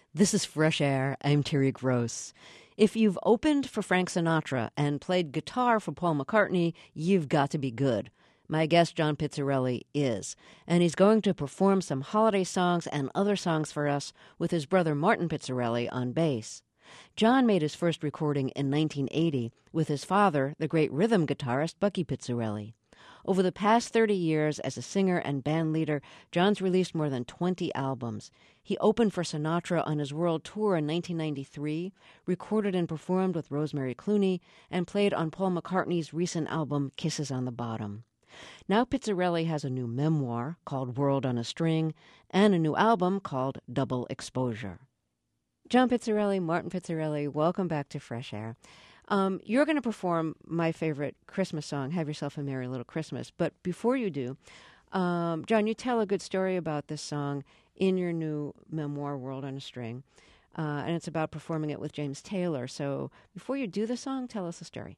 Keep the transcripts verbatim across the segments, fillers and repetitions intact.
This is Fresh Air. I'm Terry Gross. If you've opened for Frank Sinatra and played guitar for Paul McCartney, you've got to be good. My guest, John Pizzarelli, is. And he's going to perform some holiday songs and other songs for us with his brother Martin Pizzarelli on bass. John made his first recording in nineteen eighty with his father, the great rhythm guitarist Bucky Pizzarelli. Over the past thirty years as a singer and band leader, John's released more than twenty albums. He opened for Sinatra on his world tour in nineteen ninety-three, recorded and performed with Rosemary Clooney, and played on Paul McCartney's recent album, Kisses on the Bottom. Now Pizzarelli has a new memoir called World on a String and a new album called Double Exposure. John Pizzarelli, Martin Pizzarelli, welcome back to Fresh Air. Um, you're going to perform my favorite Christmas song, Have Yourself a Merry Little Christmas. But before you do, um, John, you tell a good story about this song in your new memoir, World on a String. Uh, and it's about performing it with James Taylor. So before you do the song, tell us a story.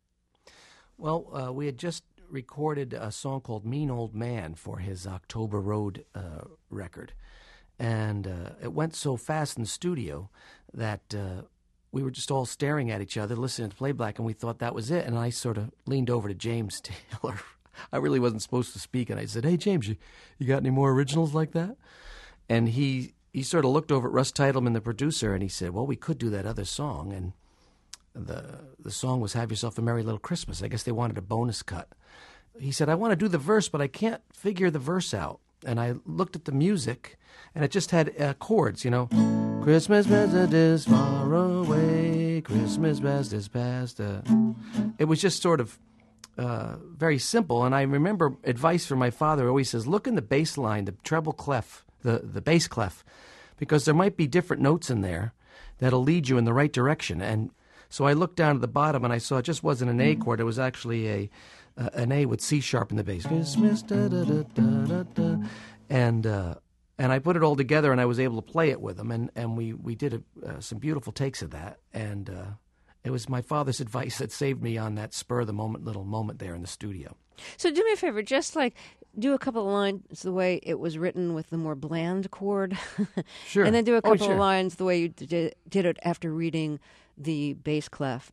Well, uh, we had just recorded a song called Mean Old Man for his October Road uh, record. And uh, it went so fast in the studio that uh, we were just all staring at each other, listening to playback, and we thought that was it. And I sort of leaned over to James Taylor. I really wasn't supposed to speak, and I said, "Hey, James, you, you got any more originals like that?" And he, he sort of looked over at Russ Titleman, the producer, and he said, "Well, we could do that other song." And the the song was Have Yourself a Merry Little Christmas. I guess they wanted a bonus cut. He said, "I want to do the verse, but I can't figure the verse out." And I looked at the music, and it just had uh, chords, you know. Christmas present is far away, Christmas past is past. Uh. It was just sort of uh, very simple. And I remember advice from my father always says, look in the bass line, the treble clef, the, the bass clef, because there might be different notes in there that'll lead you in the right direction. And so I looked down at the bottom, and I saw it just wasn't an A chord. It was actually a uh, an A with C sharp in the bass. Christmas, da da da da da da. And uh, and I put it all together, and I was able to play it with him, and and we we did a, uh, some beautiful takes of that. And uh, it was my father's advice that saved me on that spur of the moment little moment there in the studio. So do me a favor, just like do a couple of lines the way it was written with the more bland chord. Sure. And then do a couple oh, sure. of lines the way you did, did it after reading the bass clef.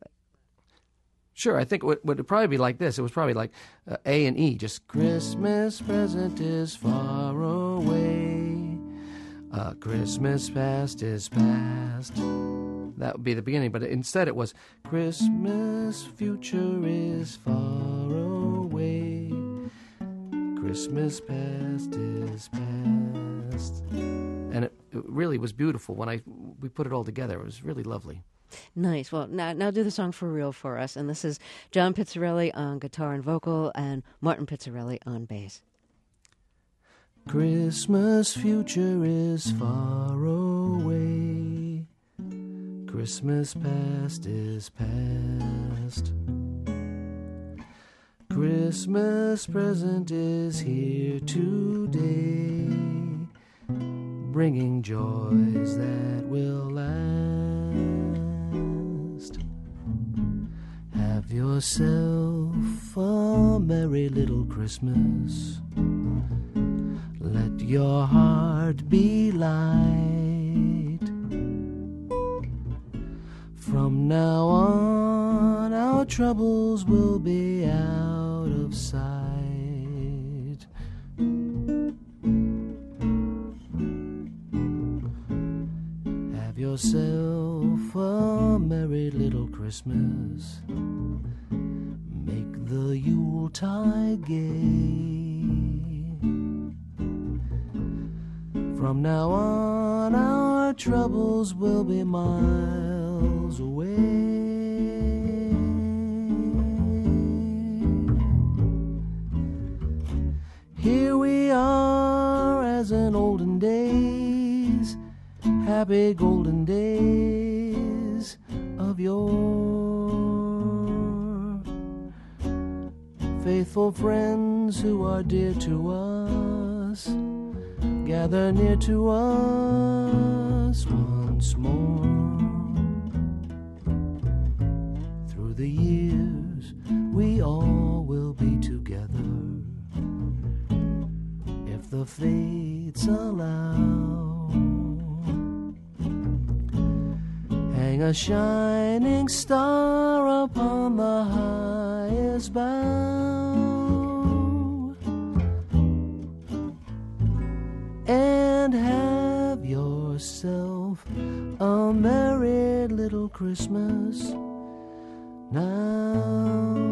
Sure, I think it would, would probably be like this. It was probably like uh, A and E, just Christmas present is far away, uh, Christmas past is past. That would be the beginning, but instead it was Christmas future is far away, Christmas past is past. And it, it really was beautiful when I we put it all together. It was really lovely. Nice. Well, now, now do the song for real for us. And this is John Pizzarelli on guitar and vocal and Martin Pizzarelli on bass. Christmas future is far away, Christmas past is past, Christmas present is here today, bringing joys that will last. Have yourself a merry little Christmas. Let your heart be light. From now on, our troubles will be out of sight. Have yourself a merry little Christmas. Make the Yuletide gay. From now on, our troubles will be miles away. Here we are as in olden days, happy golden days of yore. Faithful friends who are dear to us, gather near to us once more. Through the years, we all will be together, if the fates allow. hang a shining star upon the highest bough, and have yourself a merry little Christmas now.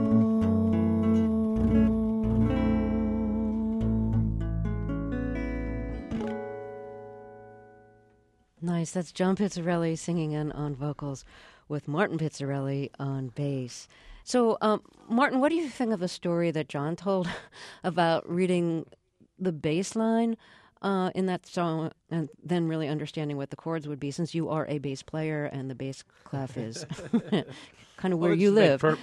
Nice. That's John Pizzarelli singing in on vocals with Martin Pizzarelli on bass. So, um, Martin, what do you think of the story that John told about reading the bass line uh, in that song and then really understanding what the chords would be, since you are a bass player and the bass clef is kind of where well, you live? Per-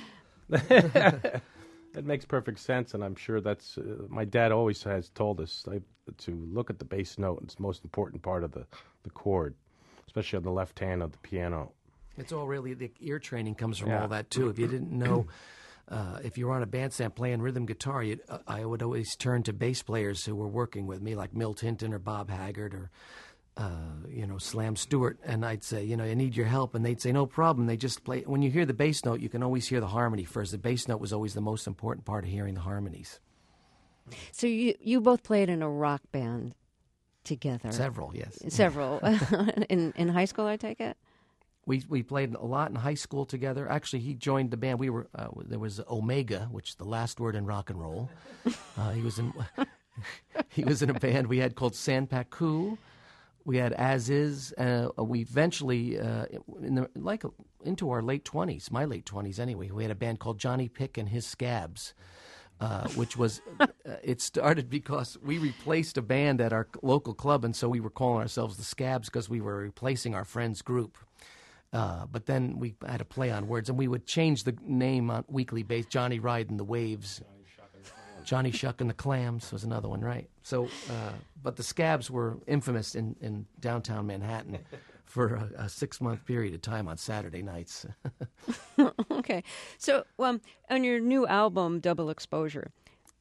It makes perfect sense, and I'm sure that's uh, my dad always has told us like, to look at the bass note. It's the most important part of the, the chord, especially on the left hand of the piano. It's all really, the ear training comes from Yeah. all that, too. If you didn't know, uh, if you were on a bandstand playing rhythm guitar, you'd, uh, I would always turn to bass players who were working with me, like Milt Hinton or Bob Haggard or, uh, you know, Slam Stewart, and I'd say, you know, I need your help, and they'd say, no problem. They just play. When you hear the bass note, you can always hear the harmony first. The bass note was always the most important part of hearing the harmonies. So you you both played in a rock band together. Several, yes. Several. in in high school, I take it? We we played a lot in high school together. Actually, he joined the band. We were uh, there was Omega, which is the last word in rock and roll. Uh, he was in he was in a band we had called Sanpaku. We had As Is. Uh, we eventually, uh, in the, like into our late twenties, my late twenties anyway, we had a band called Johnny Pick and His Scabs, uh, which was, uh, it started because we replaced a band at our local club, and so we were calling ourselves the Scabs because we were replacing our friend's group. Uh, but then we had to play on words, and we would change the name on weekly basis. Johnny Riding the Waves. Johnny Shuck and the Clams was another one, right? So, uh, but the Scabs were infamous in, in downtown Manhattan for a, a six-month period of time on Saturday nights. Okay. So um, on your new album, Double Exposure,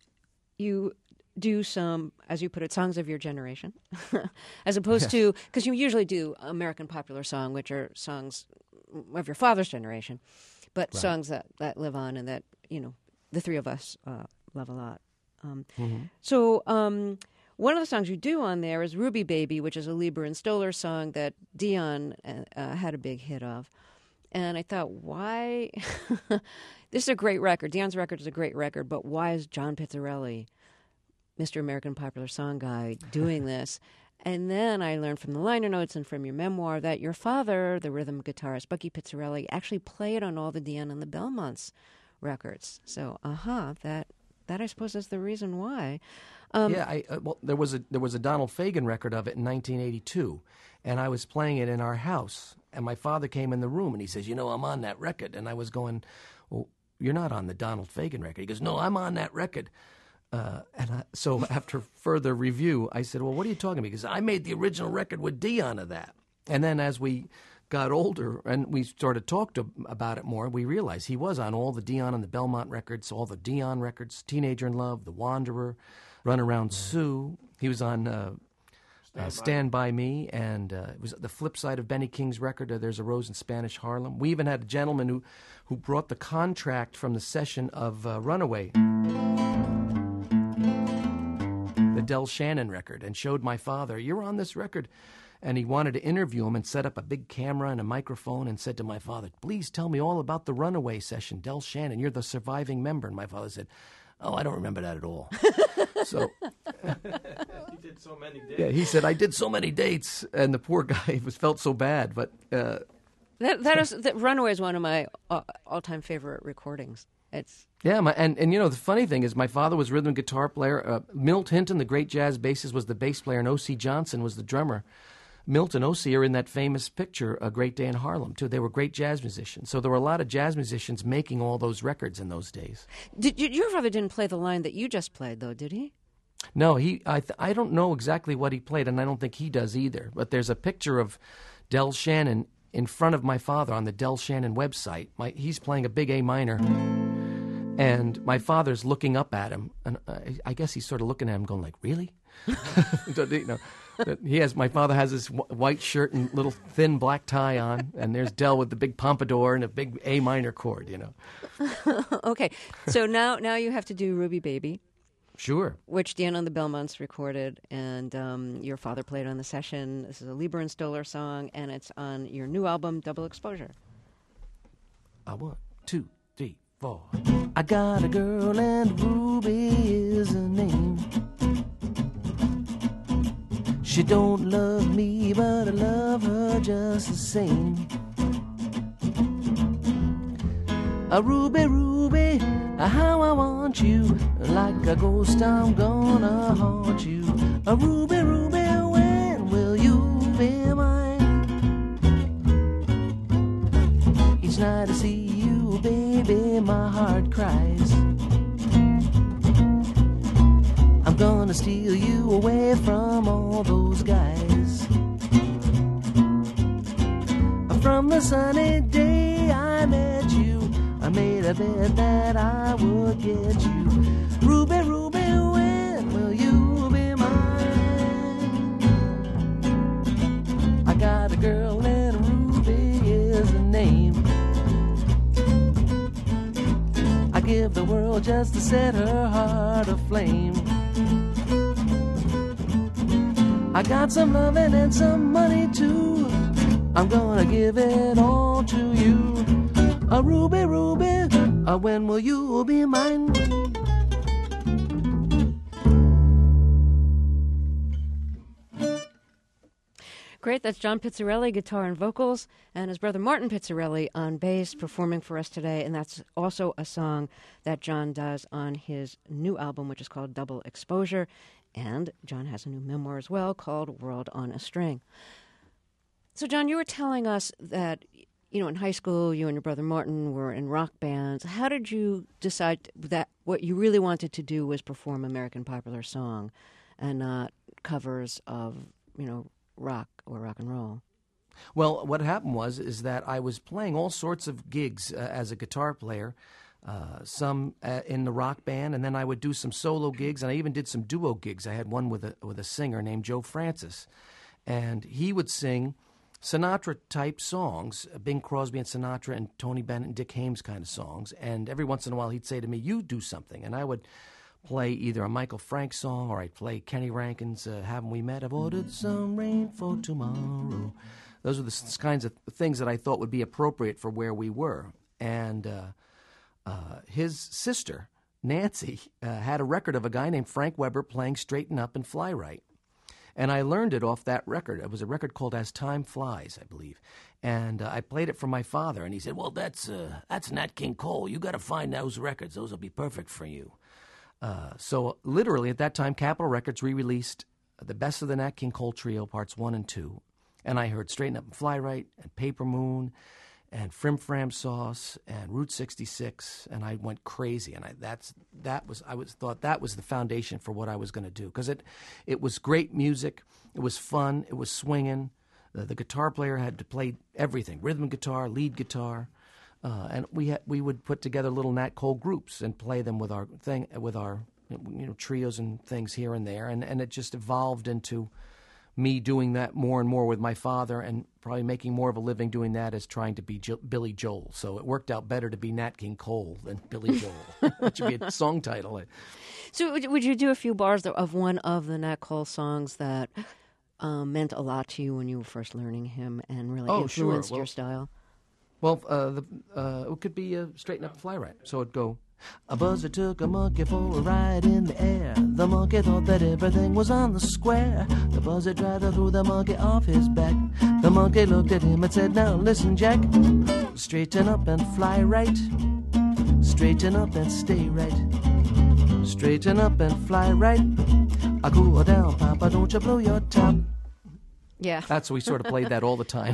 you do some, as you put it, songs of your generation, as opposed Yes. to, because you usually do American popular song, which are songs of your father's generation, but Right. songs that, that live on and that, you know, the three of us uh, love a lot. Um, Mm-hmm. So um, one of the songs you do on there is Ruby Baby, which is a Lieber and Stoller song that Dion uh, uh, had a big hit of. And I thought, why? This is a great record. Dion's record is a great record, but why is John Pizzarelli, Mister American Popular Song Guy, doing this? And then I learned from the liner notes and from your memoir that your father, the rhythm guitarist Bucky Pizzarelli, actually played on all the Dion and the Belmonts records. So, uh-huh, that that I suppose is the reason why. Um, yeah, I, uh, well, there was a there was a Donald Fagen record of it in nineteen eighty-two, and I was playing it in our house, and my father came in the room and he says, "You know, I'm on that record," and I was going, "Well, you're not on the Donald Fagen record." He goes, "No, I'm on that record." Uh, and I, so after further review, I said, "Well, what are you talking about?" Because I made the original record with Dion of that. And then as we got older and we started to talk to, about it more, we realized he was on all the Dion and the Belmont records, all the Dion records, Teenager in Love, The Wanderer, Run Around Sue. He was on uh, Stand, uh, Stand By Me, and uh, it was the flip side of Benny King's record, uh, There's a Rose in Spanish Harlem. We even had a gentleman who, who brought the contract from the session of uh, Runaway, the Del Shannon record, and showed my father, "You're on this record." And he wanted to interview him and set up a big camera and a microphone and said to my father, "Please tell me all about the Runaway session, Del Shannon. You're the surviving member." And my father said, "Oh, I don't remember that at all." So He did so many days. yeah, he said, "I did so many dates," and the poor guy was felt so bad. But uh, that that is that Runaway is one of my uh, all-time favorite recordings. It's yeah, my, and and you know the funny thing is, my father was rhythm guitar player. Uh, Milt Hinton, the great jazz bassist, was the bass player, and O C Johnson was the drummer. Milt and O C are in that famous picture, A Great Day in Harlem, too. They were great jazz musicians. So there were a lot of jazz musicians making all those records in those days. did you, your father didn't play the line that you just played, though, did he? No, he. I, th- I don't know exactly what he played, and I don't think he does either. But there's a picture of Del Shannon in front of my father on the Del Shannon website. My, he's playing a big A minor, and my father's looking up at him. And I, I guess he's sort of looking at him going like, "Really?" You know. He has. My father has this wh- white shirt and little thin black tie on, and there's Del with the big pompadour and a big A minor chord. You know. Okay, so now now you have to do Ruby Baby, Sure. which Dan on the Belmonts recorded, and um, your father played on the session. This is a Lieber and Stoller song, and it's on your new album, Double Exposure. Uh, one, two, three, four. I got a girl and Ruby is her name. She don't love me, but I love her just the same. A Ruby, Ruby, how I want you. Like a ghost, I'm gonna haunt you. A Ruby, Ruby, when will you be mine? Each night I see you, baby, my heart cries. I'm gonna steal you away from all those guys. From the sunny day I met you, I made a bet that I would get you. Ruby, Ruby, when will you be mine? I got a girl and Ruby is her name. I give the world just to set her heart aflame. I got some loving and some money too. I'm gonna give it all to you. A Ruby, Ruby, uh, when will you be mine? Great, that's John Pizzarelli, guitar and vocals, and his brother Martin Pizzarelli on bass performing for us today, and that's also a song that John does on his new album, which is called Double Exposure, and John has a new memoir as well called World on a String. So, John, you were telling us that, you know, in high school, you and your brother Martin were in rock bands. How did you decide that what you really wanted to do was perform American popular song and not covers of, you know, rock or rock and roll? Well, what happened was is that I was playing all sorts of gigs uh, as a guitar player, uh, some uh, in the rock band, and then I would do some solo gigs, and I even did some duo gigs. I had one with a with a singer named Joe Francis, and he would sing Sinatra-type songs, Bing Crosby and Sinatra and Tony Bennett and Dick Haymes kind of songs. And every once in a while he'd say to me, you do something. And I would play either a Michael Frank song or I'd play Kenny Rankin's uh, Haven't We Met? I've ordered some rain for tomorrow. Those were the s- kinds of things that I thought would be appropriate for where we were. And uh, uh, his sister, Nancy, uh, had a record of a guy named Frank Weber playing Straighten Up and Fly Right. And I learned it off that record. It was a record called As Time Flies, I believe. And uh, I played it for my father, and he said, well, that's uh, that's Nat King Cole. You got to find those records. Those will be perfect for you. Uh, so literally at that time, Capitol Records re-released the best of the Nat King Cole Trio, parts one and two. And I heard Straighten Up and Fly Right and Paper Moon and Frim Fram Sauce and Route sixty-six, and I went crazy. And I that's that was I was thought that was the foundation for what I was going to do, because it it was great music, it was fun, it was swinging. The, the guitar player had to play everything: rhythm guitar, lead guitar, uh, and we had, we would put together little Nat Cole groups and play them with our thing with our you know trios and things here and there, and and it just evolved into me doing that more and more with my father, and probably making more of a living doing that as trying to be jo- Billy Joel. So it worked out better to be Nat King Cole than Billy Joel. That should be a song title. So would, would you do a few bars of one of the Nat Cole songs that um, meant a lot to you when you were first learning him and really Oh, sure. influenced Well- your style? Well, uh, the, uh, it could be uh, Straighten Up and Fly Right. So it'd go, a buzzard took a monkey for a ride in the air. The monkey thought that everything was on the square. The buzzard tried to throw the monkey off his back. The monkey looked at him and said, now listen, Jack. Straighten up and fly right. Straighten up and stay right. Straighten up and fly right. I cool down, Papa, don't you blow your top. Yeah. That's we sort of played that all the time.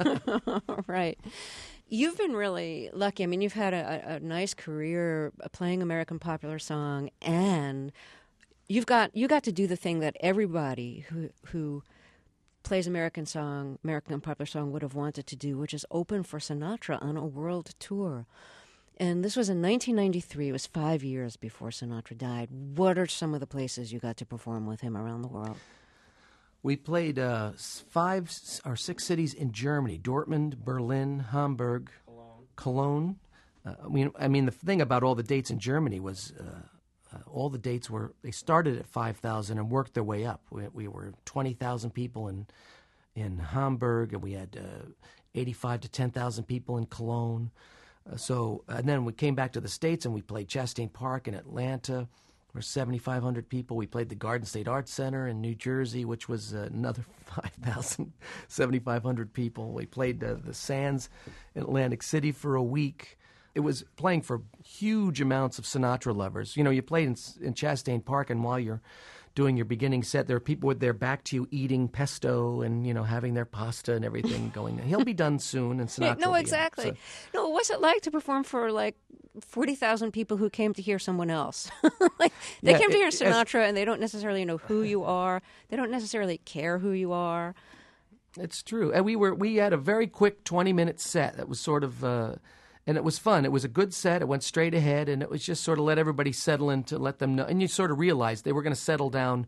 Right. You've been really lucky. I mean, you've had a, a, a nice career playing American popular song, and you've got you got to do the thing that everybody who who plays American song, American popular song, would have wanted to do, which is open for Sinatra on a world tour. And this was in nineteen ninety-three. It was five years before Sinatra died. What are some of the places you got to perform with him around the world? We played uh, s- five s- or six cities in Germany: Dortmund, Berlin, Hamburg, Cologne. Cologne. Uh, I mean, I mean, the thing about all the dates in Germany was uh, uh, all the dates were they started at five thousand and worked their way up. We, we were twenty thousand people in in Hamburg, and we had uh, eighty-five to ten thousand people in Cologne. Uh, so, and then we came back to the States and we played Chastain Park in Atlanta. We're seventy-five hundred people. We played the Garden State Arts Center in New Jersey, which was uh, another five thousand, seventy-five hundred people. We played uh, the Sands in Atlantic City for a week. It was playing for huge amounts of Sinatra lovers. You know, you played in, in Chastain Park, and while you're doing your beginning set, there are people with their back to you eating pesto and, you know, having their pasta and everything going. He'll be done soon, and Sinatra No, will be exactly. out, so. No, what's it like to perform for like forty thousand people who came to hear someone else? Like they Yeah, came to hear it- as- Sinatra, and they don't necessarily know who you are. They don't necessarily care who you are. It's true. And we were we had a very quick twenty-minute set that was sort of, uh, and it was fun. It was a good set. It went straight ahead, and it was just sort of let everybody settle in to let them know. And you sort of realized they were going to settle down,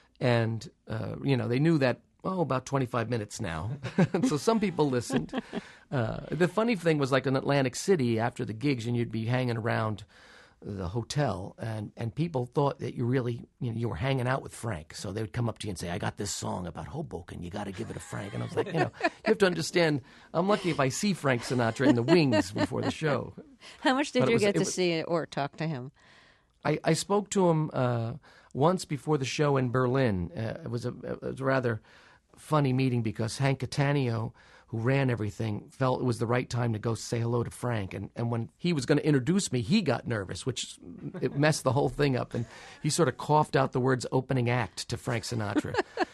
and, uh, you know, they knew that, oh, about twenty-five minutes now. So some people listened. Uh, the funny thing was, like in Atlantic City, after the gigs, and you'd be hanging around the hotel, and, and people thought that you really, you know, you were hanging out with Frank. So they would come up to you and say, I got this song about Hoboken. You got to give it to Frank. And I was like, you know, you have to understand, I'm lucky if I see Frank Sinatra in the wings before the show. How much did But it you was- get it to was- see or talk to him? I, I spoke to him uh, once before the show in Berlin. Uh, it was a it was a rather funny meeting because Hank Cattaneo, who ran everything, felt it was the right time to go say hello to Frank. And, and when he was going to introduce me, he got nervous, which it messed the whole thing up. And he sort of coughed out the words opening act to Frank Sinatra.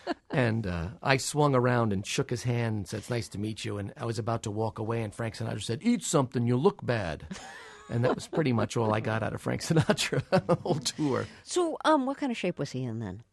And uh, I swung around and shook his hand and said, it's nice to meet you. And I was about to walk away, and Frank Sinatra said, eat something, you look bad. And that was pretty much all I got out of Frank Sinatra the whole tour. So, um, what kind of shape was he in then?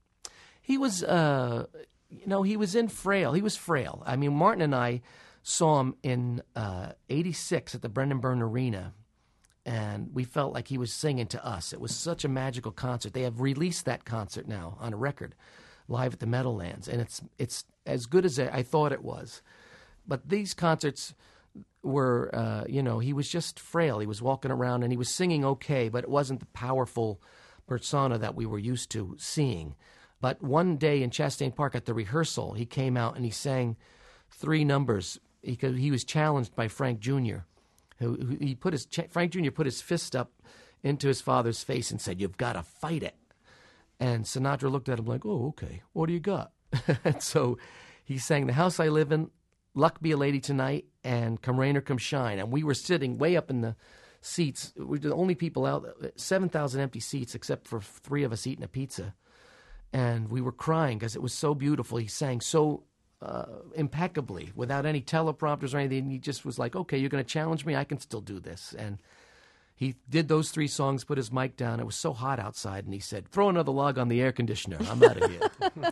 He was, uh, you know, he was in frail. He was frail. I mean, Martin and I saw him in uh, eighty-six at the Brendan Byrne Arena, and we felt like he was singing to us. It was such a magical concert. They have released that concert now on a record, live at the Meadowlands, and it's it's as good as I thought it was. But these concerts were, uh, you know, he was just frail. He was walking around, and he was singing okay, but it wasn't the powerful persona that we were used to seeing. But one day in Chastain Park at the rehearsal, he came out and he sang three numbers because he was challenged by Frank Junior Who, who he put his Frank Junior put his fist up into his father's face and said, "You've got to fight it." And Sinatra looked at him like, "Oh, okay. What do you got?" And so he sang "The House I Live In," "Luck Be a Lady Tonight," and "Come Rain or Come Shine." And we were sitting way up in the seats. We were the only people out, seven thousand empty seats except for three of us eating a pizza. And we were crying because it was so beautiful. He sang so uh, impeccably without any teleprompters or anything. He just was like, okay, you're going to challenge me? I can still do this. And he did those three songs, put his mic down. It was so hot outside. And he said, throw another log on the air conditioner. I'm out of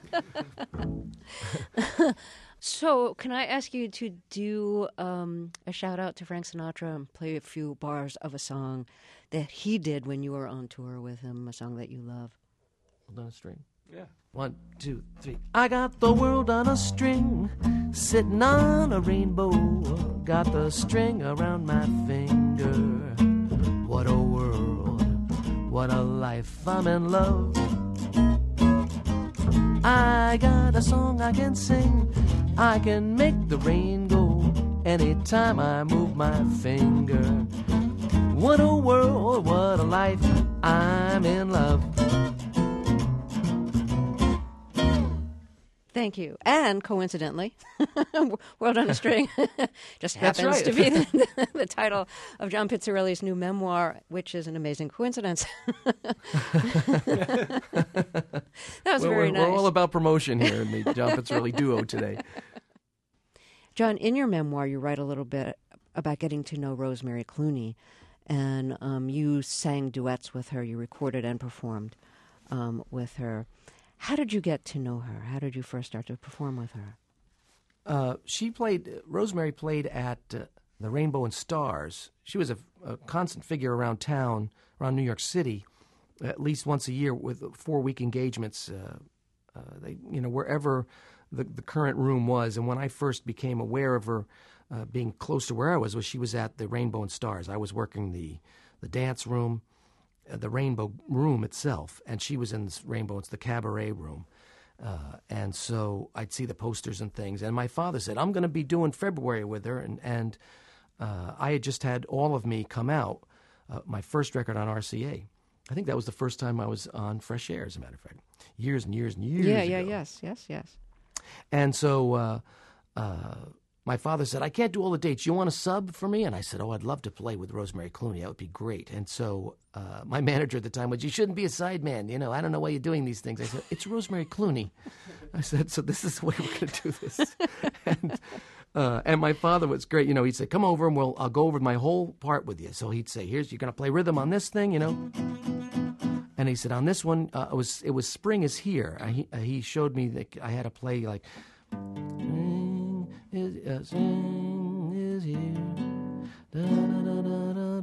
here. So, can I ask you to do um, a shout out to Frank Sinatra and play a few bars of a song that he did when you were on tour with him, a song that you love? Hold on a string. Yeah. One, two, three. I got the world on a string, sitting on a rainbow. Got the string around my finger. What a world, what a life, I'm in love. I got a song I can sing, I can make the rain go anytime I move my finger. What a world, what a life, I'm in love. Thank you. And coincidentally, World on a String just That's happens right. to be the, the title of John Pizzarelli's new memoir, which is an amazing coincidence. That was Well, very we're, nice. we're all about promotion here in the John Pizzarelli duo today. John, in your memoir, you write a little bit about getting to know Rosemary Clooney, and um, you sang duets with her. You recorded and performed um, with her. How did you get to know her? How did you first start to perform with her? Uh, she played, Rosemary played at uh, the Rainbow and Stars. She was a, a constant figure around town, around New York City, at least once a year with four-week engagements uh, uh, they, you know, wherever the, the current room was. And when I first became aware of her uh, being close to where I was, was she was at the Rainbow and Stars. I was working the the dance room, uh, the Rainbow room itself, and she was in this Rainbow. It's the cabaret room. Uh, and so I'd see the posters and things. And my father said, I'm going to be doing February with her. And, and uh, I had just had All of Me come out, uh, my first record on R C A. I think that was the first time I was on Fresh Air, as a matter of fact. Years and years and years Yeah, ago. yeah, yes, yes, yes. And so uh, uh, my father said, I can't do all the dates. You want to sub for me? And I said, oh, I'd love to play with Rosemary Clooney. That would be great. And so uh, my manager at the time was, you shouldn't be a sideman. You know, I don't know why you're doing these things. I said, it's Rosemary Clooney. I said, so this is the way we're going to do this. and, uh, and my father was great. You know, he'd say, come over and we'll, I'll go over my whole part with you. So he'd say, here's, you're going to play rhythm on this thing, you know. And he said, on this one, uh, it was it was Spring is Here. Uh, he, uh, he showed me that I had to play like, Spring is, uh, spring is here. Da, da, da, da,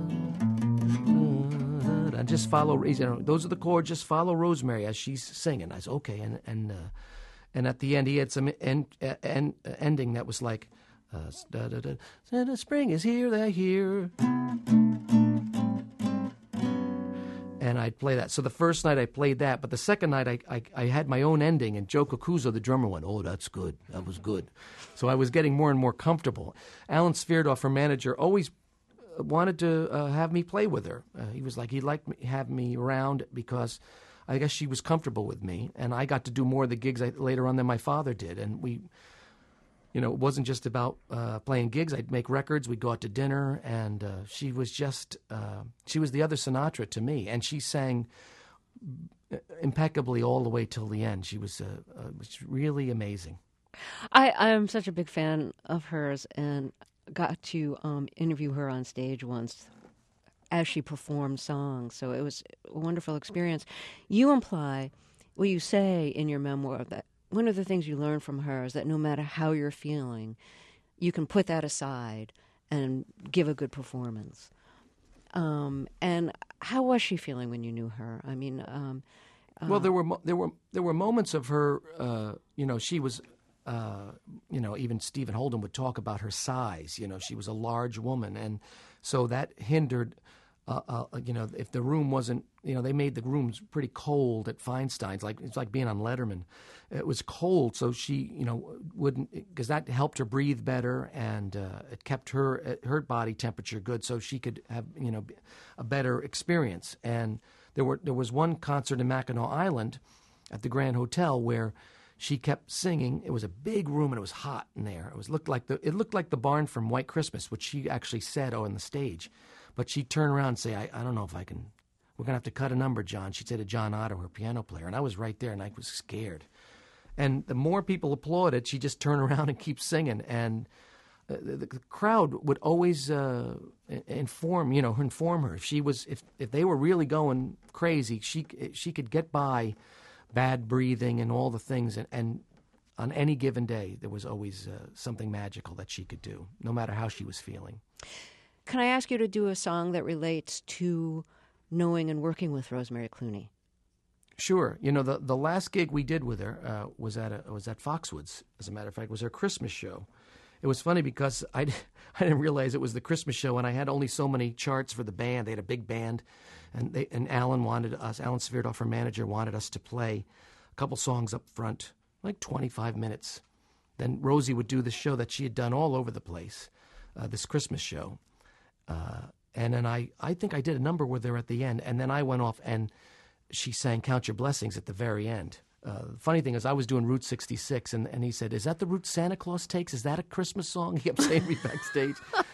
da, da, da. And just follow, you know, those are the chords, just follow Rosemary as she's singing. I said, okay. And and, uh, and at the end, he had some end, uh, end, uh, ending that was like, uh, da, da, da, da, spring is here, they're here. And I'd play that. So the first night I played that, but the second night I, I, I had my own ending, and Joe Cucuzzo, the drummer, went, oh, that's good. That was good. So I was getting more and more comfortable. Alan Svirdov, her manager, always wanted to uh, have me play with her. Uh, he was like, he'd like to have me around because I guess she was comfortable with me, and I got to do more of the gigs I, later on than my father did. And we... You know, it wasn't just about uh, playing gigs. I'd make records. We'd go out to dinner, and uh, she was just, uh, she was the other Sinatra to me. And she sang impeccably all the way till the end. She was, uh, uh, was really amazing. I am such a big fan of hers and got to um, interview her on stage once as she performed songs. So it was a wonderful experience. You imply, well, you say in your memoir that one of the things you learn from her is that no matter how you're feeling, you can put that aside and give a good performance. Um, and how was she feeling when you knew her? I mean, um, uh, well, there were mo- there were there were moments of her. Uh, you know, she was. Uh, you know, even Stephen Holden would talk about her size. You know, she was a large woman, and so that hindered. Uh, uh, you know, if the room wasn't, you know, they made the rooms pretty cold at Feinstein's. Like it's like being on Letterman. It was cold, so she, you know, wouldn't, because that helped her breathe better, and uh, it kept her her body temperature good, so she could have, you know, a better experience. And there were there was one concert in Mackinac Island, at the Grand Hotel, where she kept singing. It was a big room and it was hot in there. It was looked like the it looked like the barn from White Christmas, which she actually said on the stage. But she'd turn around and say, I, I don't know if I can, we're going to have to cut a number, John. She'd say to John Otto, her piano player. And I was right there and I was scared. And the more people applauded, she'd just turn around and keep singing. And uh, the, the crowd would always uh, inform, you know, inform her. If she was, if, if they were really going crazy, she she could get by bad breathing and all the things. And, and on any given day, there was always uh, something magical that she could do, no matter how she was feeling. Can I ask you to do a song that relates to knowing and working with Rosemary Clooney? Sure. You know, the, the last gig we did with her uh, was at a, was at Foxwoods, as a matter of fact. It was her Christmas show. It was funny because I, I didn't realize it was the Christmas show, and I had only so many charts for the band. They had a big band, and they, and Alan wanted us, Alan Svirdov, her manager, wanted us to play a couple songs up front, like twenty-five minutes. Then Rosie would do the show that she had done all over the place, uh, this Christmas show. Uh, and then I, I think I did a number with her at the end, and then I went off and she sang Count Your Blessings at the very end. Uh, the funny thing is I was doing Route sixty-six, and, and he said, is that the route Santa Claus takes? Is that a Christmas song? He kept saying to me backstage.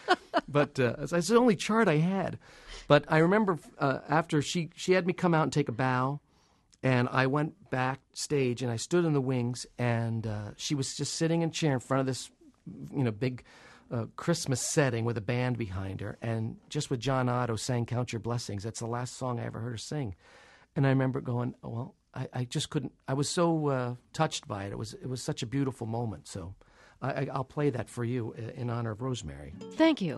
But uh, it's the only chart I had. But I remember uh, after she, she had me come out and take a bow, and I went backstage, and I stood in the wings, and uh, she was just sitting in a chair in front of this, you know, big uh, Christmas setting with a band behind her, and just with John Otto sang Count Your Blessings. That's the last song I ever heard her sing. And I remember going, oh, well, I, I just couldn't, I was so uh, touched by it. It was it was such a beautiful moment. So I, I, I'll play that for you in honor of Rosemary. Thank you.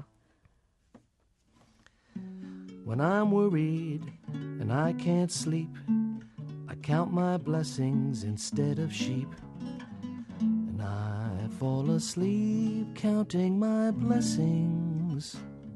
When I'm worried and I can't sleep, I count my blessings instead of sheep, and I fall asleep counting my blessings.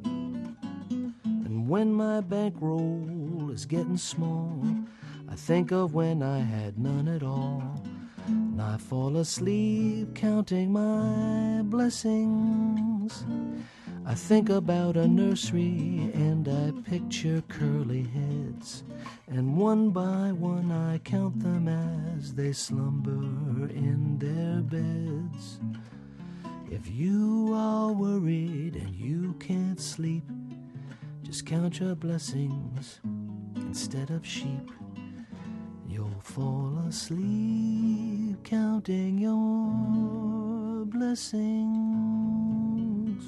And when my bankroll is getting small, I think of when I had none at all, and I fall asleep counting my blessings. I think about a nursery and I picture curly heads, and one by one I count them as they slumber in their beds. If you are worried and you can't sleep, just count your blessings instead of sheep. You'll fall asleep counting your blessings.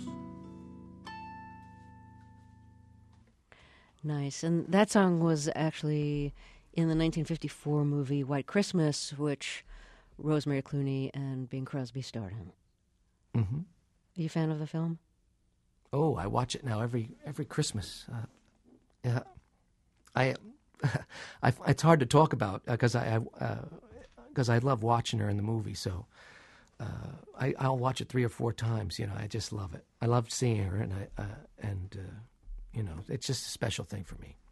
Nice. And that song was actually in the nineteen fifty-four movie White Christmas, which Rosemary Clooney and Bing Crosby starred in. Mm-hmm. Are you a fan of the film? Oh, I watch it now every every Christmas. Uh, yeah, I, I, it's hard to talk about because I because I, uh, I love watching her in the movie. So uh, I I'll watch it three or four times. You know, I just love it. I love seeing her, and I uh, and uh, you know, it's just a special thing for me.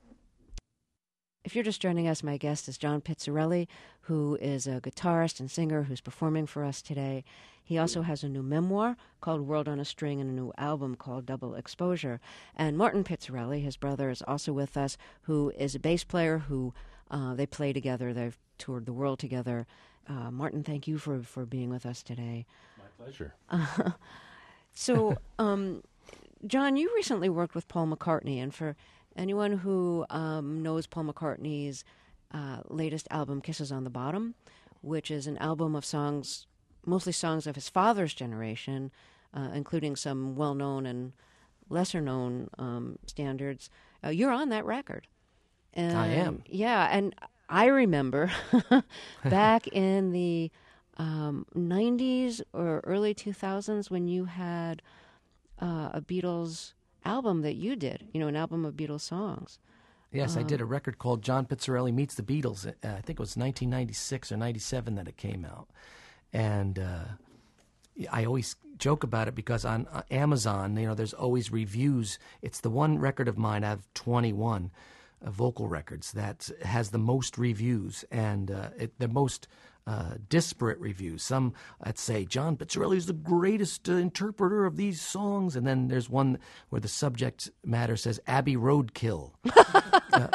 If you're just joining us, my guest is John Pizzarelli, who is a guitarist and singer who's performing for us today. He also has a new memoir called World on a String and a new album called Double Exposure. And Martin Pizzarelli, his brother, is also with us, who is a bass player who uh, they play together. They've toured the world together. Uh, Martin, thank you for, for being with us today. My pleasure. Uh, so, um, John, you recently worked with Paul McCartney, and for anyone who um, knows Paul McCartney's uh, latest album, Kisses on the Bottom, which is an album of songs, mostly songs of his father's generation, uh, including some well-known and lesser-known um, standards, uh, you're on that record. And, I am. Yeah, and I remember back in the um, nineties or early two thousands when you had uh, a Beatles album that you did, you know, an album of Beatles songs. Yes, um, I did a record called John Pizzarelli Meets the Beatles. Uh, I think it was nineteen ninety-six or ninety-seven that it came out. And uh, I always joke about it because on uh, Amazon, you know, there's always reviews. It's the one record of mine out of twenty-one uh, vocal records that has the most reviews, and uh, it, the most uh, disparate reviews. Some that say John Pizzarelli is the greatest uh, interpreter of these songs, and then there's one where the subject matter says Abbey Roadkill. uh,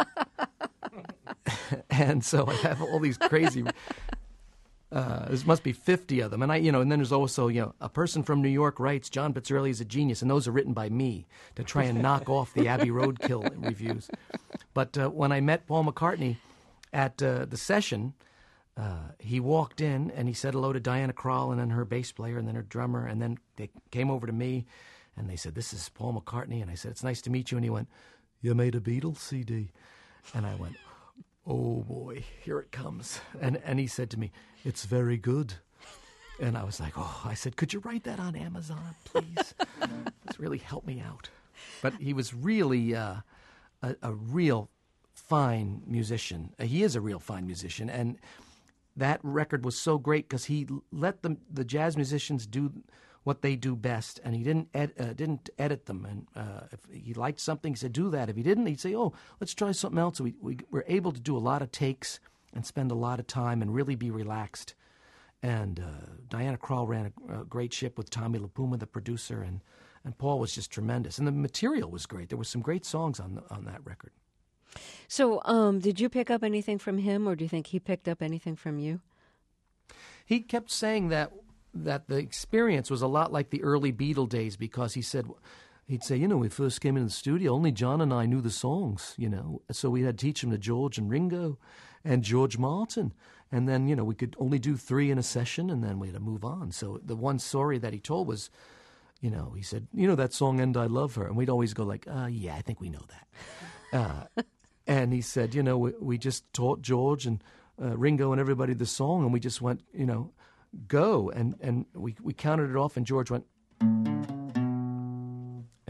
and so I have all these crazy. Uh, there must be fifty of them, and I, you know, and then there's also, you know, a person from New York writes John Pizzarelli is a genius, and those are written by me to try and knock off the Abbey Roadkill reviews. But uh, when I met Paul McCartney at uh, the session, uh, he walked in and he said hello to Diana Krall and then her bass player and then her drummer, and then they came over to me and they said, "This is Paul McCartney," and I said, "It's nice to meet you," and he went, "You made a Beatles C D?" And I went, "Oh boy, here it comes." And and he said to me, "It's very good." And I was like, oh, I said, "Could you write that on Amazon, please?" It's really helped me out. But he was really uh, a, a real fine musician. He is a real fine musician. And that record was so great because he let the, the jazz musicians do what they do best, and he didn't ed, uh, didn't edit them. And uh, if he liked something, he said, "Do that." If he didn't, he'd say, "Oh, let's try something else." So we, we were able to do a lot of takes and spend a lot of time and really be relaxed. And uh, Diana Krall ran a, a great ship with Tommy LaPuma, the producer, and, and Paul was just tremendous. And the material was great. There were some great songs on the, on that record. So um, did you pick up anything from him, or do you think he picked up anything from you? He kept saying that that the experience was a lot like the early Beatle days, because he said, he'd say, you know, when we first came in the studio, only John and I knew the songs, you know, so we had to teach them to George and Ringo and George Martin. And then, you know, we could only do three in a session, and then we had to move on. So the one story that he told was, you know, he said, you know, that song, "And I Love Her." And we'd always go like, uh, yeah, I think we know that. Uh, and he said, you know, we, we just taught George and uh, Ringo and everybody the song, and we just went, you know, go. And, and we, we counted it off, and George went, and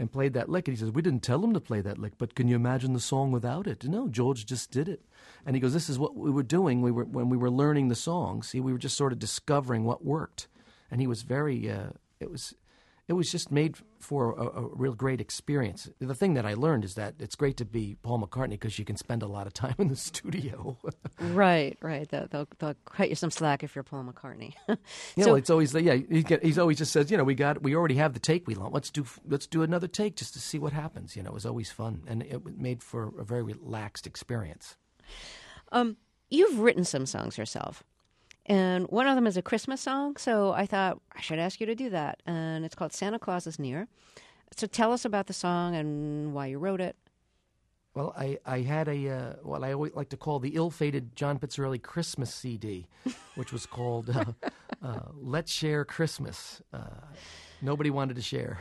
and played that lick. And he says, we didn't tell him to play that lick, but can you imagine the song without it? No, George just did it. And he goes, this is what we were doing we were when we were learning the song. See, we were just sort of discovering what worked. And he was very, uh, it was... It was just made for a, a real great experience. The thing that I learned is that it's great to be Paul McCartney because you can spend a lot of time in the studio. Right, right. They'll, they'll, they'll cut you some slack if you're Paul McCartney. You so, know, it's always yeah. He get, he's always just says, you know, we got we already have the take we want. Let's do let's do another take just to see what happens. You know, it was always fun, and it made for a very relaxed experience. Um, you've written some songs yourself. And one of them is a Christmas song, so I thought I should ask you to do that. And it's called Santa Claus is Near. So tell us about the song and why you wrote it. Well, I, I had a, uh, what I always like to call the ill-fated John Pizzarelli Christmas C D, which was called uh, uh, Let's Share Christmas. Uh, nobody wanted to share.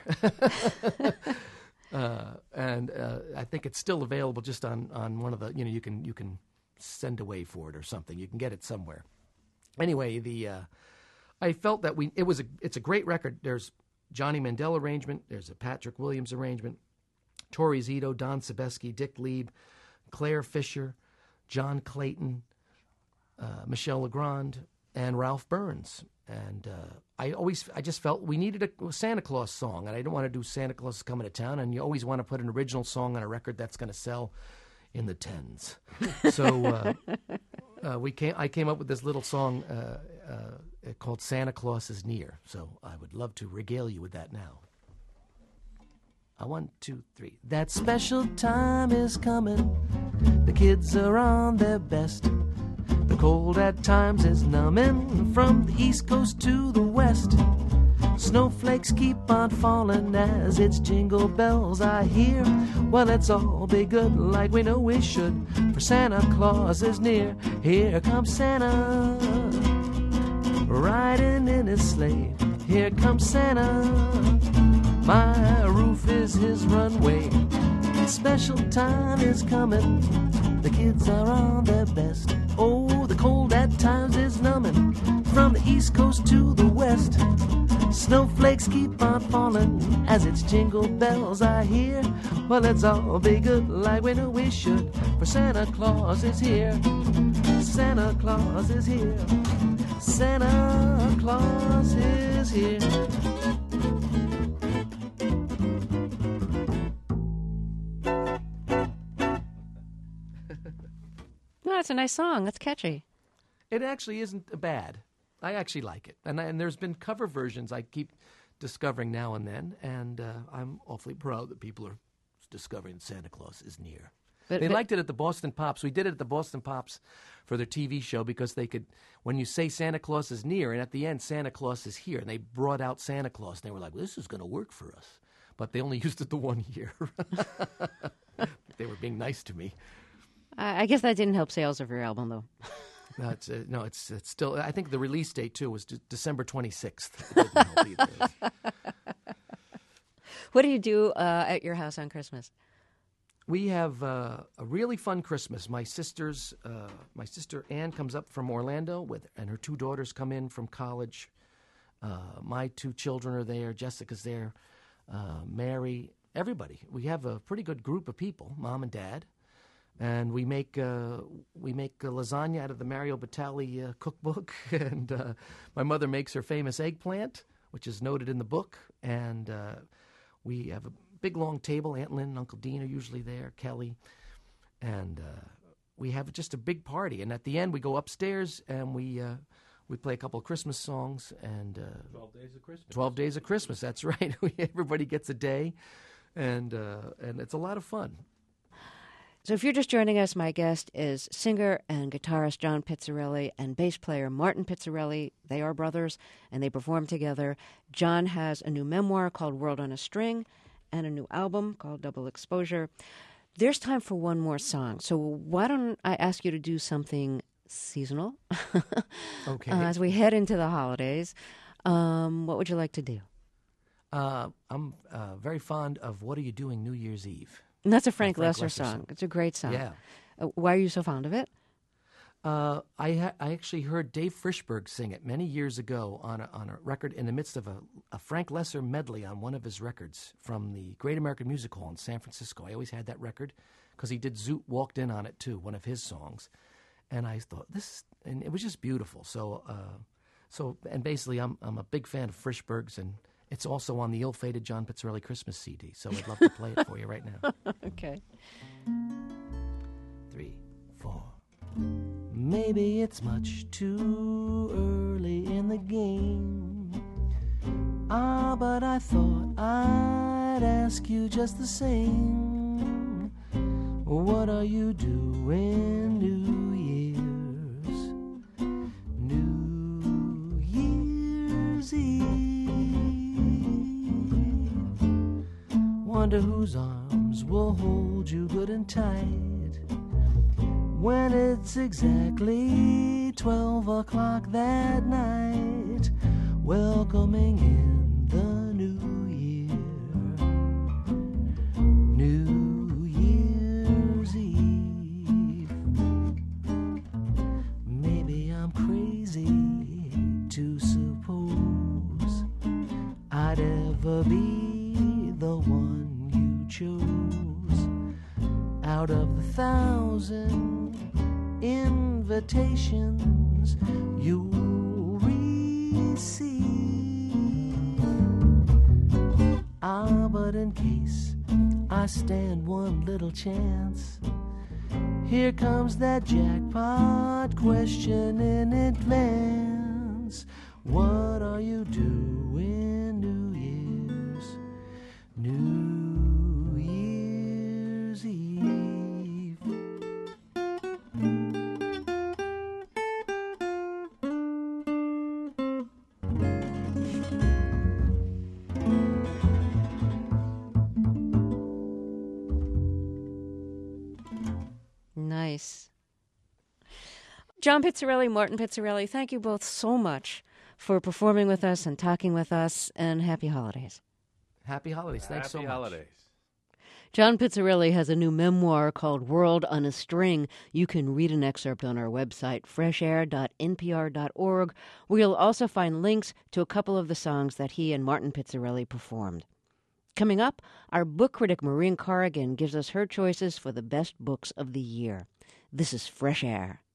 uh, and uh, I think it's still available just on, on one of the, you know, you can you can send away for it or something. You can get it somewhere. Anyway, the uh, I felt that we it was a it's a great record. There's Johnny Mandel arrangement. There's a Patrick Williams arrangement. Tori Zito, Don Sebesky, Dick Lieb, Claire Fisher, John Clayton, uh, Michel Legrand, and Ralph Burns. And uh, I always I just felt we needed a Santa Claus song, and I didn't want to do Santa Claus is Coming to Town. And you always want to put an original song on a record that's going to sell in the tens. So. Uh, Uh, we came. I came up with this little song uh, uh, called "Santa Claus is Near." So I would love to regale you with that now. Uh, one, two, three. That special time is coming. The kids are on their best. The cold at times is numbing from the east coast to the west. Snowflakes keep on falling as it's jingle bells I hear. Well, let's all be good like we know we should, for Santa Claus is near. Here comes Santa, riding in his sleigh. Here comes Santa, my roof is his runway. Special time is coming, the kids are on their best. Oh, the cold at times is numbing from the east coast to the west. Snowflakes keep on falling as it's jingle bells I hear. Well, let's all be good like we know we should, for Santa Claus is here. Santa Claus is here. Santa Claus is here. No, it's a nice song. It's catchy. It actually isn't bad. I actually like it. And, and there's been cover versions I keep discovering now and then, and uh, I'm awfully proud that people are discovering Santa Claus is near. But, they but, liked it at the Boston Pops. We did it at the Boston Pops for their T V show because they could, when you say Santa Claus is near, and at the end Santa Claus is here, and they brought out Santa Claus, and they were like, this is going to work for us. But they only used it the one year. They were being nice to me. I I guess that didn't help sales of your album, though. No, it's uh, no, it's it's still. I think the release date too was de- December twenty-sixth. It didn't help either. What do you do uh, at your house on Christmas? We have uh, a really fun Christmas. My sister's, uh, my sister Ann comes up from Orlando with, and her two daughters come in from college. Uh, my two children are there. Jessica's there. Uh, Mary, everybody. We have a pretty good group of people, mom and dad. And we make uh, we make uh, lasagna out of the Mario Batali uh, cookbook, and uh, my mother makes her famous eggplant, which is noted in the book. And uh, we have a big long table. Aunt Lynn and Uncle Dean are usually there, Kelly, and uh, we have just a big party. And at the end, we go upstairs and we uh, we play a couple of Christmas songs and uh, Twelve Days of Christmas. Twelve Days of Christmas. That's right. Everybody gets a day, and uh, and it's a lot of fun. So if you're just joining us, my guest is singer and guitarist John Pizzarelli and bass player Martin Pizzarelli. They are brothers, and they perform together. John has a new memoir called World on a String and a new album called Double Exposure. There's time for one more song, so why don't I ask you to do something seasonal? Okay. uh, as we head into the holidays, um, what would you like to do? Uh, I'm uh, very fond of What Are You Doing New Year's Eve? And that's a Frank, Frank Lesser, Lesser song. song. It's a great song. Yeah. Uh, why are you so fond of it? Uh, I ha- I actually heard Dave Frischberg sing it many years ago on a, on a record in the midst of a, a Frank Lesser medley on one of his records from the Great American Music Hall in San Francisco. I always had that record because he did Zoot Walked In on it too, one of his songs. And I thought this, and it was just beautiful. So, uh, so, and basically, I'm I'm a big fan of Frischberg's, and it's also on the ill-fated John Pizzarelli Christmas C D. So I'd love to play it for you right now. Okay. Three, four. Maybe it's much too early in the game. Ah, but I thought I'd ask you just the same. What are you doing New Year's? New Year's Eve. Wonder whose arms will hold you good and tight when it's exactly twelve o'clock that night, welcoming in the new year, New Year's Eve. Maybe I'm crazy to suppose I'd ever be the one you chose out of the thousand invitations you'll receive. Ah, but in case I stand one little chance, here comes that jackpot question in advance. What are you doing New Year's? New Year's Eve. Nice. John Pizzarelli, Martin Pizzarelli, thank you both so much for performing with us and talking with us, and happy holidays. Happy holidays. Thanks so much. Happy holidays. John Pizzarelli has a new memoir called World on a String. You can read an excerpt on our website, fresh air dot n p r dot org, where you'll also find links to a couple of the songs that he and Martin Pizzarelli performed. Coming up, our book critic Maureen Corrigan gives us her choices for the best books of the year. This is Fresh Air.